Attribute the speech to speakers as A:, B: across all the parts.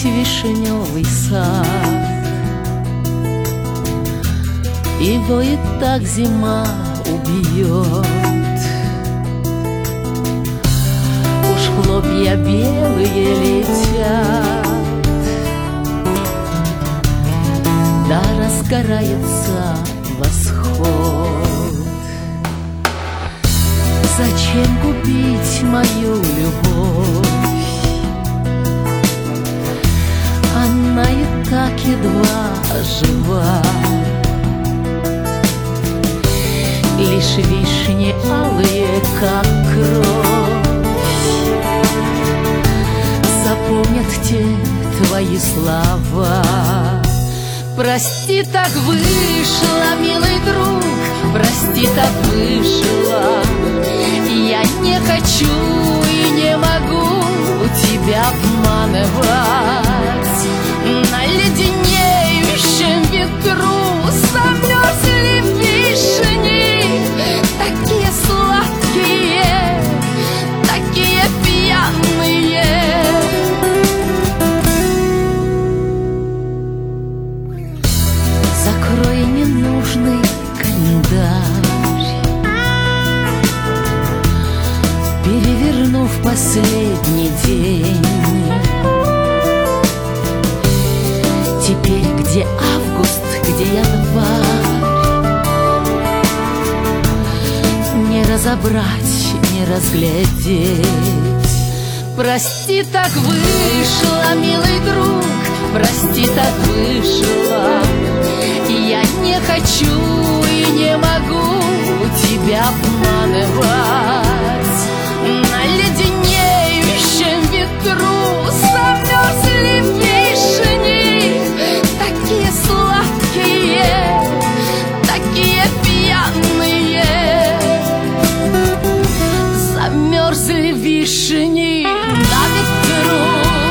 A: весь вишневый сад, и воет так зима убьет. Уж хлопья белые летят, да разгорается восход. Зачем губить мою любовь? Она и так едва жива. Лишь вишни алые, как кровь, запомнят те твои слова. Прости, так вышло, милый друг, прости, так вышло. Я не хочу и не могу тебя обманывать. На леденеющем ветру замерзли вишни, такие сладкие, такие пьяные. Закрой ненужный календарь, перевернув последний день. Теперь где август, где январь, не разобрать, не разглядеть. Прости, так вышло, милый друг, прости, так вышло. Я не хочу и не могу тебя обманывать. На леденеющем ветру замерзли вишни, такие сладкие, такие пьяные. Замерзли вишни на ветру.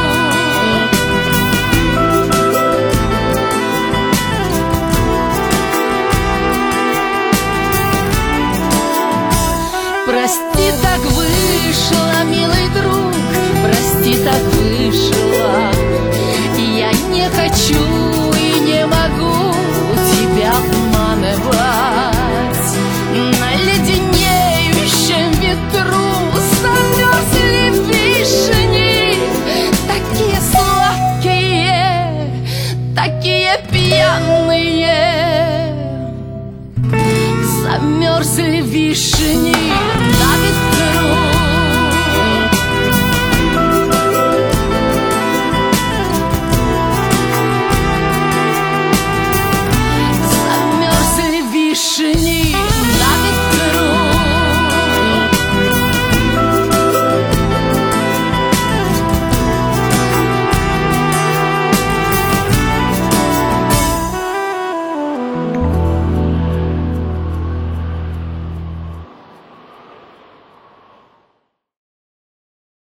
A: Прости, так вышло, милый друг, прости, так вышло. Я не хочу и не могу тебя обманывать. На леденеющем ветру замерзли вишни, такие сладкие, такие пьяные. Замерзли вишни.